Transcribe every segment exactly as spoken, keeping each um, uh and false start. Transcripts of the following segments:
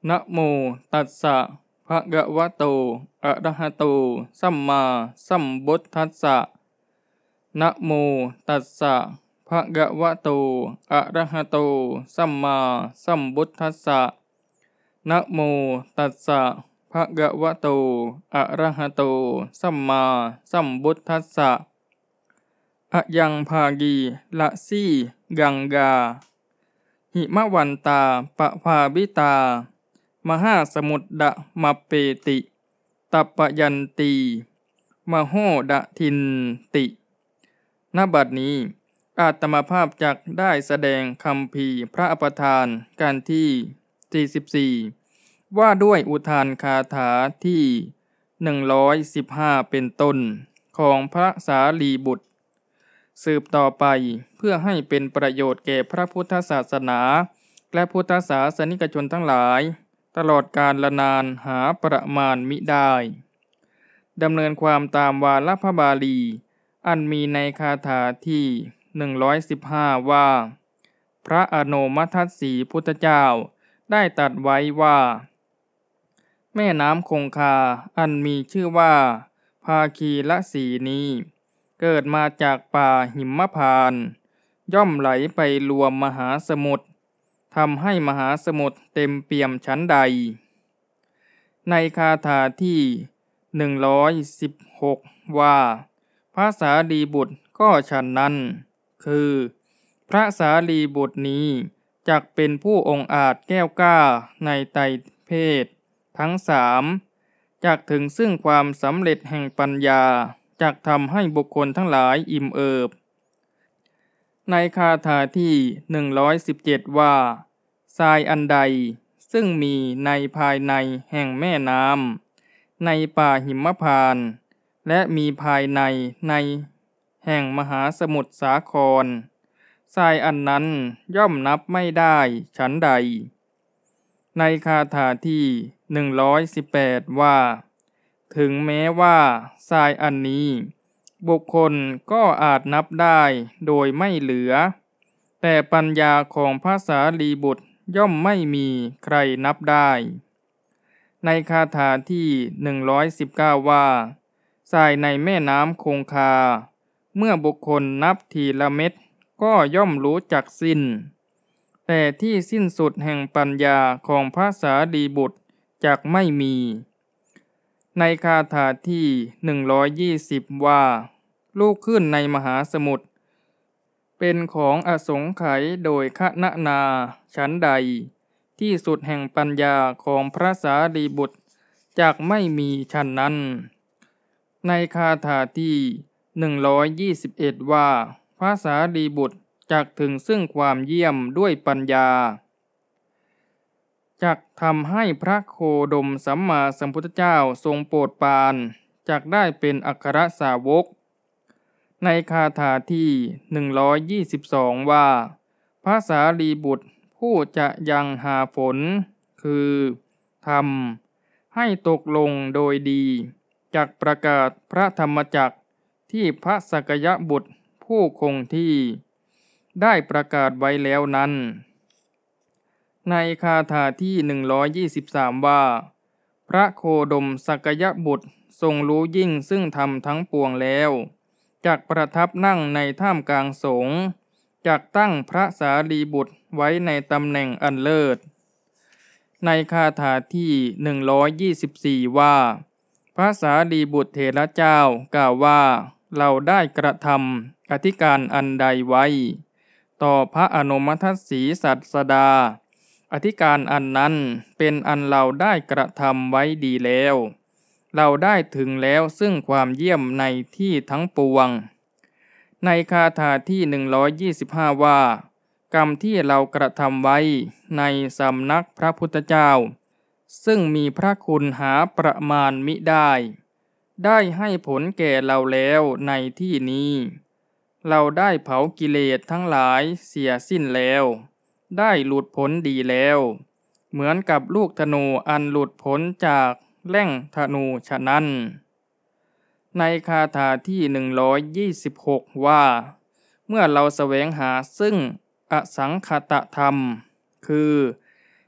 นะโมตัสสะภะคะวะโตอะระหะโตสัมมาสัมพุทธัสสะนะโมตัสสะภะคะวะโตอะระหะโตสัมมาสัมพุทธัสสะนะโมตัสสะภะคะวะโตอะระหะโตสัมมาสัมพุทธัสสะอะยังภากีละสีกังกาหิมะวันตาปะภาวิตามหาสมุทดะมะเปติตัปปยันตีมโหดะทินติณบัดนี้อาตมาภาพจักได้แสดงคัมภีร์พระอภิธานการที่สี่สิบสี่ว่าด้วยอุทานคาถาที่หนึ่งร้อยสิบห้าเป็นต้นของพระสารีบุตรสืบต่อไปเพื่อให้เป็นประโยชน์แก่พระพุทธศาสนาและพุทธศาสนิกชนทั้งหลายตลอดกาลนานหาประมาณมิได้ดำเนินความตามวาระพระบาลีอันมีในคาถาที่หนึ่งร้อยสิบห้าว่าพระอโนมัทสีพุทธเจ้าได้ตรัสไว้ว่าแม่น้ำคงคาอันมีชื่อว่าภาคีละสีนี้เกิดมาจากป่าหิมพานต์ย่อมไหลไปรวมมหาสมุทรทำให้มหาสมุทรเต็มเปี่ยมชั้นใดในคาถาที่หนึ่งร้อยสิบหกว่าพระสารีบุตรก็ฉันนั้นคือพระสารีบุตรนี้จักเป็นผู้องอาจแก้วกล้าในไตรเพศทั้งสามจักถึงซึ่งความสำเร็จแห่งปัญญาจักทำให้บุคคลทั้งหลายอิ่มเอิบในคาถาที่หนึ่งร้อยสิบเจ็ดว่าทรายอันใดซึ่งมีในภายในแห่งแม่น้ำในป่าหิมพานต์และมีภายในในแห่งมหาสมุทรสาครทรายอันนั้นย่อมนับไม่ได้ฉันใดในคาถาที่หนึ่งร้อยสิบแปดว่าถึงแม้ว่าทรายอันนี้บุคคลก็อาจนับได้โดยไม่เหลือแต่ปัญญาของพระสารีบุตรย่อมไม่มีใครนับได้ในคาถาที่หนึ่งร้อยสิบเก้าว่าทรายในแม่น้ำคงคาเมื่อบุคคลนับทีละเม็ดก็ย่อมรู้จักสิ้นแต่ที่สิ้นสุดแห่งปัญญาของพระสารีบุตรจักไม่มีในคาถาที่หนึ่งร้อยยี่สิบว่าลูกขึ้นในมหาสมุทรเป็นของอสงไขยโดยคณนาชั้นใดที่สุดแห่งปัญญาของพระสารีบุตรจักไม่มีชั้นนั้นในคาถาที่หนึ่งร้อยยี่สิบเอ็ดว่าพระสารีบุตรจักถึงซึ่งความเยี่ยมด้วยปัญญาจักทำให้พระโคดมสัมมาสัมพุทธเจ้าทรงโปรดปรานจักได้เป็นอัครสาวกในคาถาที่หนึ่งร้อยยี่สิบสองว่าพระสารีบุตรผู้จะยังหาผลคือทำให้ตกลงโดยดีจักประกาศพระธรรมจักรที่พระสักยบุตรผู้คงที่ได้ประกาศไว้แล้วนั้นในคาถาที่หนึ่งร้อยยี่สิบสามว่าพระโคดมสักยบุตรทรงรู้ยิ่งซึ่งธรรมทั้งปวงแล้วจักประทับนั่งในท่ามกลางสงฆ์จักตั้งพระสารีบุตรไว้ในตำแหน่งอันเลิศในคาถาที่หนึ่งร้อยยี่สิบสี่ว่าพระสารีบุตรเถระเจ้ากล่าวว่าเราได้กระทำอธิการอันใดไว้ต่อพระอนุมัติสีสัสดาอธิการอันนั้นเป็นอันเราได้กระทำไว้ดีแล้วเราได้ถึงแล้วซึ่งความเยี่ยมในที่ทั้งปวงในคาถาที่หนึ่งร้อยยี่สิบห้าว่ากรรมที่เรากระทำไว้ในสำนักพระพุทธเจ้าซึ่งมีพระคุณหาประมาณมิได้ได้ให้ผลแก่เราแล้วในที่นี้เราได้เผากิเลสทั้งหลายเสียสิ้นแล้วได้หลุดพ้นดีแล้วเหมือนกับลูกธนูอันหลุดพ้นจากแล่งธนูฉะนั้นในคาถาที่หนึ่งร้อยยี่สิบหกว่าเมื่อเราแสวงหาซึ่งอสังขตธรรมคือ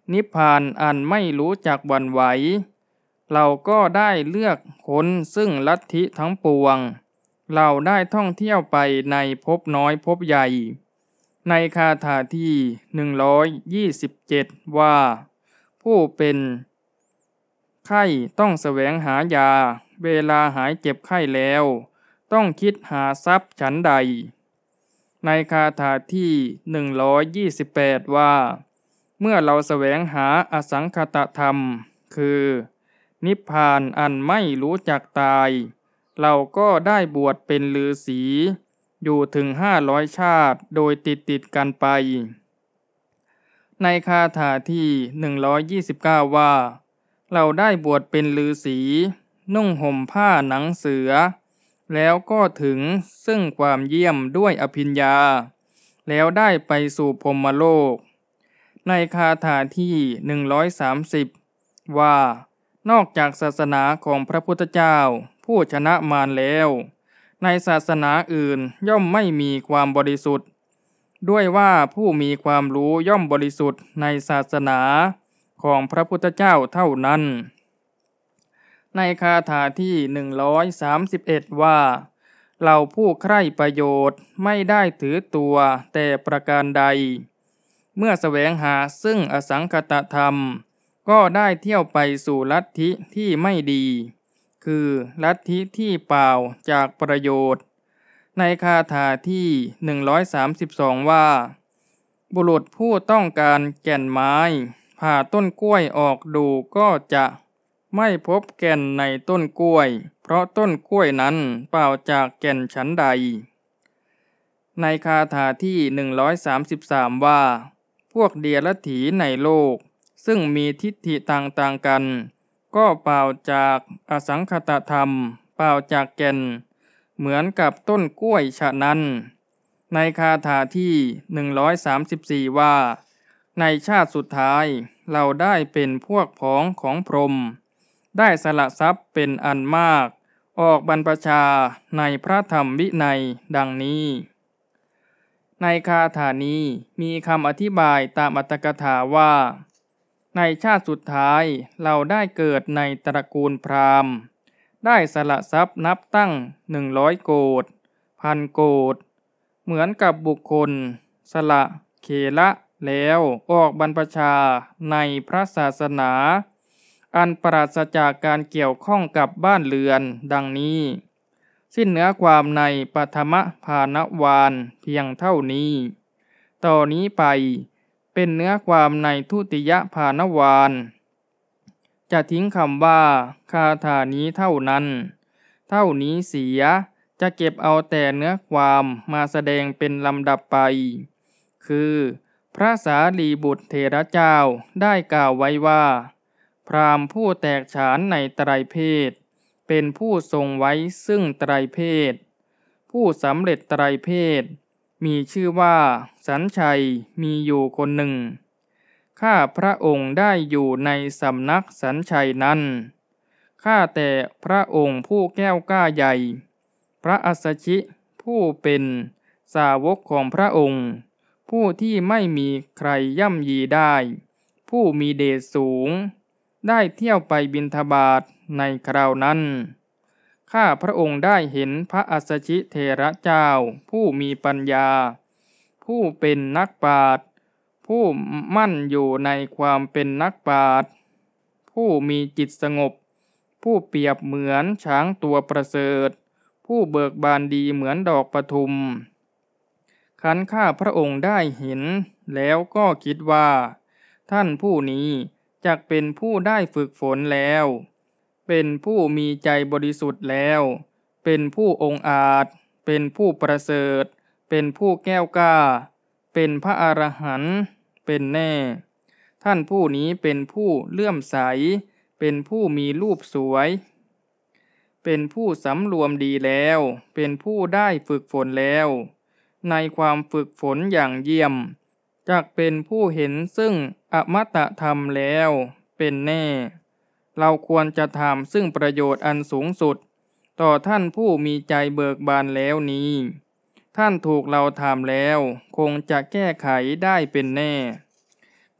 นิพพานอันไม่รู้จักหวั่นไหวเราก็ได้เลือกค้นซึ่งลัทธิทั้งปวงเราได้ท่องเที่ยวไปในภพน้อยภพใหญ่ในคาถาที่หนึ่งร้อยยี่สิบเจ็ดว่าผู้เป็นไข้ต้องแสวงหายาเวลาหายเจ็บไข้แล้วต้องคิดหาทรัพย์ฉันใดในคาถาที่หนึ่งร้อยยี่สิบแปดว่าเมื่อเราแสวงหาอสังคตธรรมคือนิพพานอันไม่รู้จักตายเราก็ได้บวชเป็นฤาษีอยู่ถึงห้าร้อยชาติโดยติดติดกันไปในคาถาที่หนึ่งร้อยยี่สิบเก้าว่าเราได้บวชเป็นฤาษีนุ่งห่มผ้าหนังเสือแล้วก็ถึงซึ่งความเยี่ยมด้วยอภิญญาแล้วได้ไปสู่พรหมโลกในคาถาที่หนึ่งร้อยสามสิบว่านอกจากศาสนาของพระพุทธเจ้าผู้ชนะมารแล้วในศาสนาอื่นย่อมไม่มีความบริสุทธิ์ด้วยว่าผู้มีความรู้ย่อมบริสุทธิ์ในศาสนาของพระพุทธเจ้าเท่านั้นในคาถาที่หนึ่งร้อยสามสิบเอ็ดว่าเราผู้ใคร่ประโยชน์ไม่ได้ถือตัวแต่ประการใดเมื่อแสวงหาซึ่งอสังคตธรรมก็ได้เที่ยวไปสู่ลัทธิที่ไม่ดีคือลัทธิที่เปล่าจากประโยชน์ในคาถาที่หนึ่งร้อยสามสิบสองว่าบุรุษผู้ต้องการแก่นไม้ผ่าต้นกล้วยออกดูก็จะไม่พบแก่นในต้นกล้วยเพราะต้นกล้วยนั้นเปล่าจากแก่นฉันใดในคาถาที่หนึ่งร้อยสามสิบสามว่าพวกเดียรถีในโลกซึ่งมีทิฏฐิต่างๆกันก็เปล่าจากอสังคตธรรมเปล่าจากแก่นเหมือนกับต้นกล้วยฉะนั้นในคาถาที่หนึ่งร้อยสามสิบสี่ว่าในชาติสุดท้ายเราได้เป็นพวกพ้องของพรหมได้สละทรัพย์เป็นอันมากออกบรรพชาในพระธรรมวินัยดังนี้ในคาถานี้มีคำอธิบายตามอัตถกถาว่าในชาติสุดท้ายเราได้เกิดในตระกูลพราหมณ์ได้สละทรัพย์นับตั้งหนึ่งร้อยโกฏพันโกฏเหมือนกับบุคคลสละเคละแล้วออกบรรพชาในพระศาสนาอันปราศจากการเกี่ยวข้องกับบ้านเรือนดังนี้สิ้นเนื้อความในปฐมภานวานเพียงเท่านี้ต่อนนี้ไปเป็นเนื้อความในทุติยภานวานจะทิ้งคำว่าคาถานี้เท่านั้นเท่านี้เสียจะเก็บเอาแต่เนื้อความมาแสดงเป็นลำดับไปคือพระสารีบุตรเถระเจ้าได้กล่าวไว้ว่าพราหมณ์ผู้แตกฉานในไตรเพศเป็นผู้ทรงไว้ซึ่งไตรเพศผู้สำเร็จไตรเพศมีชื่อว่าสัญชัยมีอยู่คนหนึ่งข้าพระองค์ได้อยู่ในสำนักสัญชัยนั้นข้าแต่พระองค์ผู้แก้วกล้าใหญ่พระอัสสชิผู้เป็นสาวกของพระองค์ผู้ที่ไม่มีใครย่ำยีได้ผู้มีเดชสูงได้เที่ยวไปบิณฑบาตในคราวนั้นข้าพระองค์ได้เห็นพระอัสสชิเถระเจ้าผู้มีปัญญาผู้เป็นนักปราชญ์ผู้มั่นอยู่ในความเป็นนักปราชญ์ผู้มีจิตสงบผู้เปรียบเหมือนช้างตัวประเสริฐผู้เบิกบานดีเหมือนดอกปทุมคันข้าพระองค์ได้เห็นแล้วก็คิดว่าท่านผู้นี้จักเป็นผู้ได้ฝึกฝนแล้วเป็นผู้มีใจบริสุทธิ์แล้วเป็นผู้องอาจเป็นผู้ประเสริฐเป็นผู้แก้วกล้าเป็นพระอรหันต์เป็นแน่ท่านผู้นี้เป็นผู้เลื่อมใสเป็นผู้มีรูปสวยเป็นผู้สำรวมดีแล้วเป็นผู้ได้ฝึกฝนแล้วในความฝึกฝนอย่างเยี่ยมจักเป็นผู้เห็นซึ่งอมตะธรรมแล้วเป็นแน่เราควรจะทำซึ่งประโยชน์อันสูงสุดต่อท่านผู้มีใจเบิกบานแล้วนี้ท่านถูกเราทำแล้วคงจะแก้ไขได้เป็นแน่ข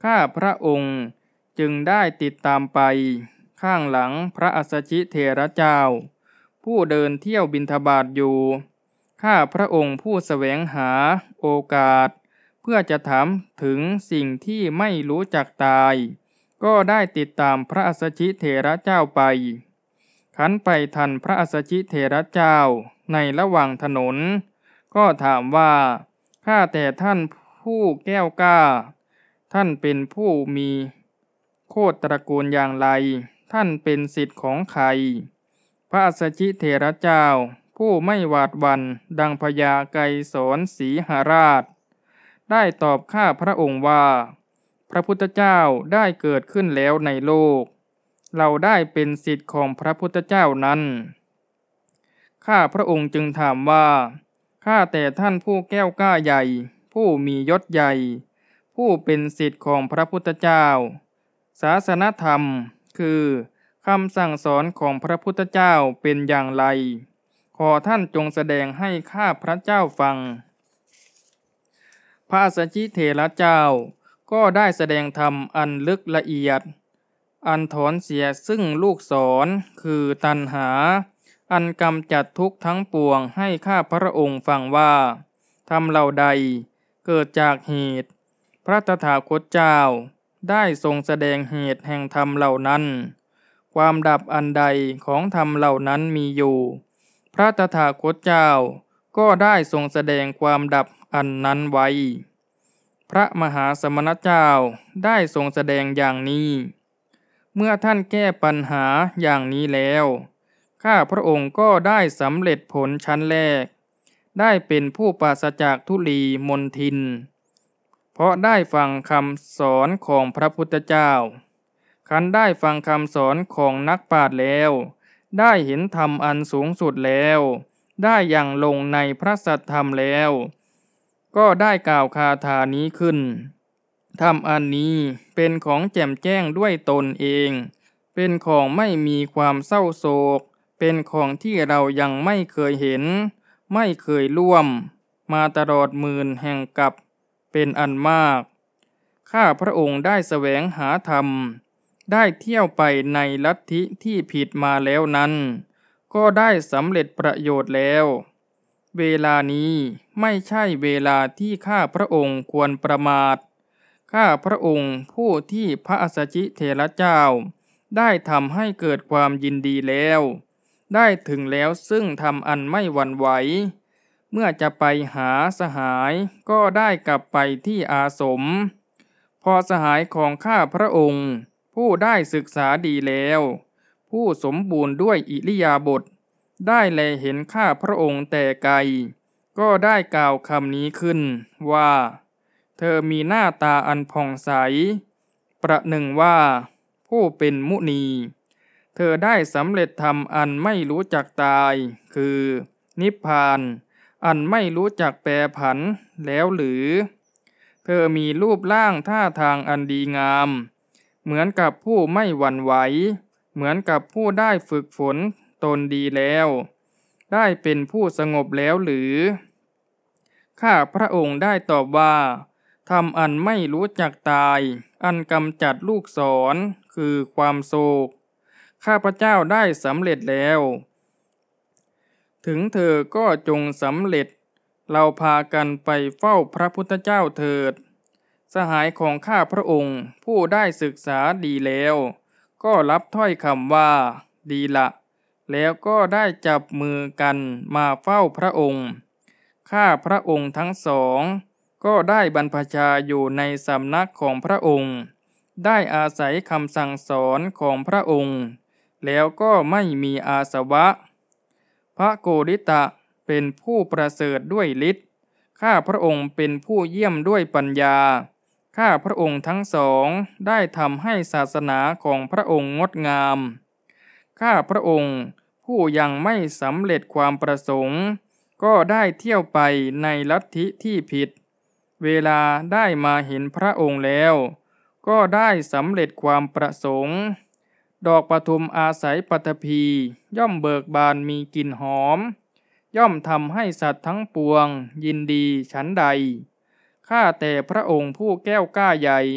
ข้าพระองค์จึงได้ติดตามไปข้างหลังพระอัสสชิเถระเจ้าผู้เดินเที่ยวบิณฑบาตอยู่ข้าพระองค์ผู้แสวงหาโอกาสเพื่อจะถามถึงสิ่งที่ไม่รู้จักตายก็ได้ติดตามพระอัสสชิเถระเจ้าไปขันไปทันพระอัสสชิเถระเจ้าในระหว่างถนนก็ถามว่าข้าแต่ท่านผู้แก้วกล้าท่านเป็นผู้มีโคตรตระกูลอย่างไรท่านเป็นศิษย์ของใครพระอัสสชิเถระเจ้าผู้ไม่หวาดหวั่นดังพญาไกรสรสีหราชได้ตอบข้าพระองค์ว่าพระพุทธเจ้าได้เกิดขึ้นแล้วในโลกเราได้เป็นศิษย์ของพระพุทธเจ้านั้นข้าพระองค์จึงถามว่าข้าแต่ท่านผู้แก้วกล้าใหญ่ผู้มียศใหญ่ผู้เป็นศิษย์ของพระพุทธเจ้าศาสนธรรมคือคำสั่งสอนของพระพุทธเจ้าเป็นอย่างไรขอท่านจงแสดงให้ข้าพระเจ้าฟังพระอัสสชิเถระเจ้าก็ได้แสดงธรรมอันลึกละเอียดอันถอนเสียซึ่งลูกศรคือตัณหาอันกำจัดทุกข์ทั้งปวงให้ข้าพระองค์ฟังว่าธรรมเหล่าใดเกิดจากเหตุพระตถาคตเจ้าได้ทรงแสดงเหตุแห่งธรรมเหล่านั้นความดับอันใดของธรรมเหล่านั้นมีอยู่พระตถาคตเจ้าก็ได้ทรงแสดงความดับอันนั้นไว้พระมหาสมณเจ้าได้ทรงแสดงอย่างนี้เมื่อท่านแก้ปัญหาอย่างนี้แล้วข้าพระองค์ก็ได้สำเร็จผลชั้นแรกได้เป็นผู้ปราศจากทุลีมนทินเพราะได้ฟังคำสอนของพระพุทธเจ้าขันได้ฟังคำสอนของนักปราชญ์แล้วได้เห็นธรรมอันสูงสุดแล้วได้ยังลงในพระสัทธรรมแล้วก็ได้กล่าวคาถานี้ขึ้นธรรมอันนี้เป็นของแจ่มแจ้งด้วยตนเองเป็นของไม่มีความเศร้าโศกเป็นของที่เรายังไม่เคยเห็นไม่เคยร่วมมาตลอดหมื่นแห่งกับเป็นอันมากข้าพระองค์ได้แสวงหาธรรมได้เที่ยวไปในลัทธิที่ผิดมาแล้วนั้นก็ได้สำเร็จประโยชน์แล้วเวลานี้ไม่ใช่เวลาที่ข้าพระองค์ควรประมาทข้าพระองค์ผู้ที่พระอัสสชิเถระเจ้าได้ทำให้เกิดความยินดีแล้วได้ถึงแล้วซึ่งทำอันไม่หวั่นไหวเมื่อจะไปหาสหายก็ได้กลับไปที่อาสมพอสหายของข้าพระองค์ผู้ได้ศึกษาดีแล้วผู้สมบูรณ์ด้วยอิริยาบถได้แลเห็นข้าพระองค์แต่ไกลก็ได้กล่าวคำนี้ขึ้นว่าเธอมีหน้าตาอันผ่องใสประหนึ่งว่าผู้เป็นมุนีเธอได้สำเร็จธรรมอันไม่รู้จักตายคือนิพพานอันไม่รู้จักแปรผันแล้วหรือเธอมีรูปร่างท่าทางอันดีงามเหมือนกับผู้ไม่หวั่นไหวเหมือนกับผู้ได้ฝึกฝนตนดีแล้วได้เป็นผู้สงบแล้วหรือข้าพระองค์ได้ตอบว่าธรรมอันไม่รู้จักตายอันกำจัดลูกศรคือความโศกข้าพเจ้าได้สำเร็จแล้วถึงเธอก็จงสำเร็จเราพากันไปเฝ้าพระพุทธเจ้าเถิดสหายของข้าพระองค์ผู้ได้ศึกษาดีแล้วก็รับถ้อยคำว่าดีละแล้วก็ได้จับมือกันมาเฝ้าพระองค์ข้าพระองค์ทั้งสองก็ได้บรรพชาอยู่ในสำนักของพระองค์ได้อาศัยคำสั่งสอนของพระองค์แล้วก็ไม่มีอาสวะพระโกริตะเป็นผู้ประเสริฐด้วยฤทธิ์ข้าพระองค์เป็นผู้เยี่ยมด้วยปัญญาข้าพระองค์ทั้งสองได้ทำให้ศาสนาของพระองค์งดงามข้าพระองค์ผู้ยังไม่สำเร็จความประสงค์ก็ได้เที่ยวไปในลัทธิที่ผิดเวลาได้มาเห็นพระองค์แล้วก็ได้สำเร็จความประสงค์ดอกปทุมอาศัยปฐพีย่อมเบิกบานมีกลิ่นหอมย่อมทำให้สัตว์ทั้งปวงยินดีฉันใดข้าแต่พระองค์ผู้แก้วกล้าใหญ่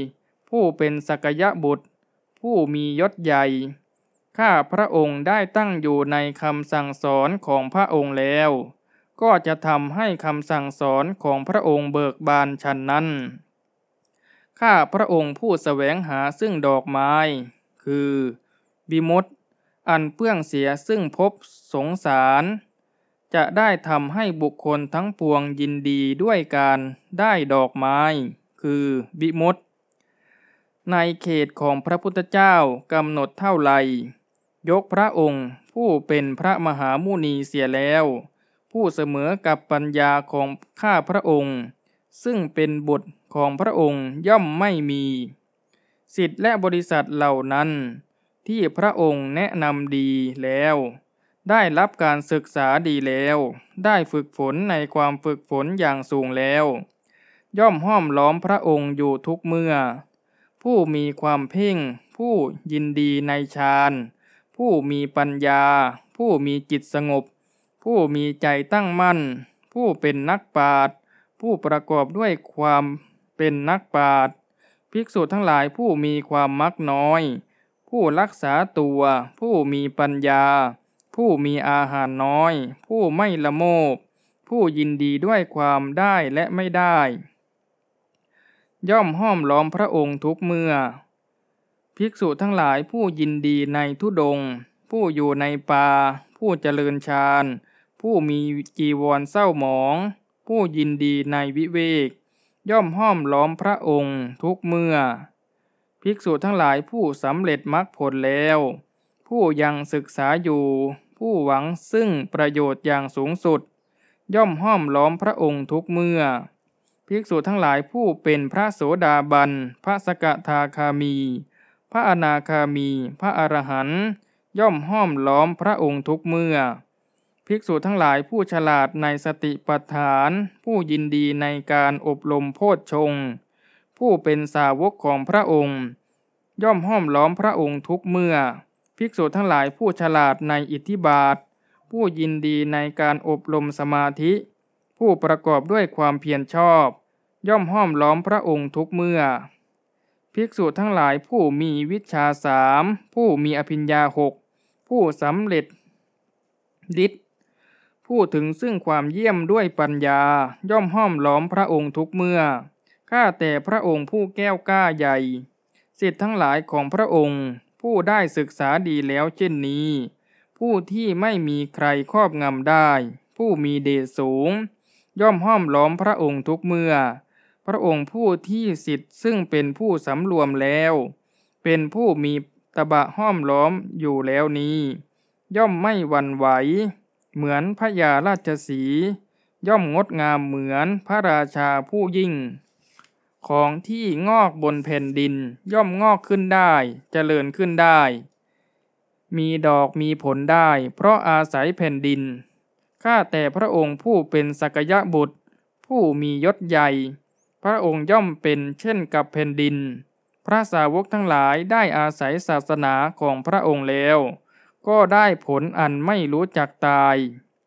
ผู้เป็นสักยะบุตรผู้มียศใหญ่ข้าพระองค์ได้ตั้งอยู่ในคำสั่งสอนของพระองค์แล้วก็จะทำให้คำสั่งสอนของพระองค์เบิกบานฉันนั้นข้าพระองค์ผู้แสวงหาซึ่งดอกไม้คือวิมุตติอันเปื้องเสียซึ่งภพสงสารจะได้ทำให้บุคคลทั้งปวงยินดีด้วยการได้ดอกไม้คือวิมุตติในเขตของพระพุทธเจ้ากำหนดเท่าไรยกพระองค์ผู้เป็นพระมหามุนีเสียแล้วผู้เสมอกับปัญญาของข้าพระองค์ซึ่งเป็นบุตรของพระองค์ย่อมไม่มีศิษย์และบริษัทเหล่านั้นที่พระองค์แนะนำดีแล้วได้รับการศึกษาดีแล้วได้ฝึกฝนในความฝึกฝนอย่างสูงแล้วย่อมห้อมล้อมพระองค์อยู่ทุกเมื่อผู้มีความเพ่งผู้ยินดีในฌานผู้มีปัญญาผู้มีจิตสงบผู้มีใจตั้งมั่นผู้เป็นนักปราชญ์ผู้ประกอบด้วยความเป็นนักปราชญ์ภิกษุทั้งหลายผู้มีความมักน้อยผู้รักษาตัวผู้มีปัญญาผู้มีอาหารน้อยผู้ไม่ละโมบผู้ยินดีด้วยความได้และไม่ได้ย่อมห้อมล้อมพระองค์ทุกเมื่อภิกษุทั้งหลายผู้ยินดีในธุดงค์ผู้อยู่ในป่าผู้เจริญฌานผู้มีจีวรเศร้าหมองผู้ยินดีในวิเวกย่อมห้อมล้อมพระองค์ทุกเมื่อภิกษุทั้งหลายผู้สำเร็จมรรคผลแล้วผู้ยังศึกษาอยู่ผู้หวังซึ่งประโยชน์อย่างสูงสุดย่อมห้อมล้อมพระองค์ทุกเมื่อภิกษุทั้งหลายผู้เป็นพระโสดาบันพระสกทาคามีพระอนาคามีพระอรหันต์ย่อมห้อมล้อมพระองค์ทุกเมื่อภิกษุทั้งหลายผู้ฉลาดในสติปัฏฐานผู้ยินดีในการอบรมโพชฌงค์ผู้เป็นสาวกของพระองค์ย่อมห้อมล้อมพระองค์ทุกเมื่อภิกษุทั้งหลายผู้ฉลาดในอิทธิบาทผู้ยินดีในการอบรมสมาธิผู้ประกอบด้วยความเพียรชอบย่อมห้อมล้อมพระองค์ทุกเมื่อภิกษุทั้งหลายผู้มีวิชชาสามผู้มีอภิญญาหกผู้สำเร็จฤทธิ์ผู้ถึงซึ่งความเยี่ยมด้วยปัญญาย่อมห้อมล้อมพระองค์ทุกเมื่อข้าแต่พระองค์ผู้แก้วกล้าใหญ่ศิษย์ทั้งหลายของพระองค์ผู้ได้ศึกษาดีแล้วเช่นนี้ผู้ที่ไม่มีใครครอบงำได้ผู้มีเดชสูงย่อมห้อมล้อมพระองค์ทุกเมื่อพระองค์ผู้ที่ศิษย์ซึ่งเป็นผู้สำรวมแล้วเป็นผู้มีตบะห้อมล้อมอยู่แล้วนี้ย่อมไม่หวั่นไหวเหมือนพระยาราชสีห์ย่อมงดงามเหมือนพระราชาผู้ยิ่งของที่งอกบนแผ่นดินย่อมงอกขึ้นได้เจริญขึ้นได้มีดอกมีผลได้เพราะอาศัยแผ่นดินข้าแต่พระองค์ผู้เป็นสักยะบุตรผู้มียศใหญ่พระองค์ย่อมเป็นเช่นกับแผ่นดินพระสาวกทั้งหลายได้อาศัยศาสนาของพระองค์แล้วก็ได้ผลอันไม่รู้จักตาย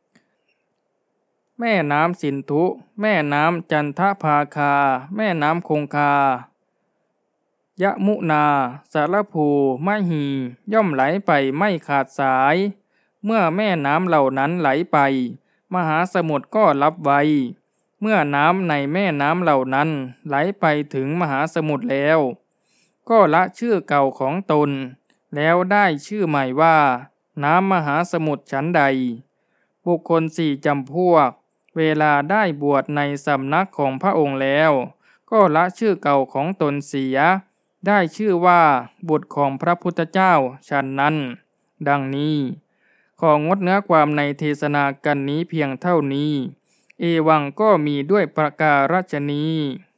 แม่น้ำสินธุแม่น้ำจันทภาคาแม่น้ำคงคายะมุนาสารภูมหีย่อมไหลไปไม่ขาดสายเมื่อแม่น้ำเหล่านั้นไหลไปมหาสมุทรก็รับไว้เมื่อน้ำในแม่น้ำเหล่านั้นไหลไปถึงมหาสมุทรแล้วก็ละชื่อเก่าของตนแล้วได้ชื่อใหม่ว่าน้ำมหาสมุทรฉันใดบุคคลสี่จำพวกเวลาได้บวชในสำนักของพระองค์แล้วก็ละชื่อเก่าของตนเสียได้ชื่อว่าบุตรของพระพุทธเจ้าฉันนั้นดังนี้ของงดเนื้อความในเทศนากันนี้เพียงเท่านี้เอวังก็มีด้วยประการฉนี้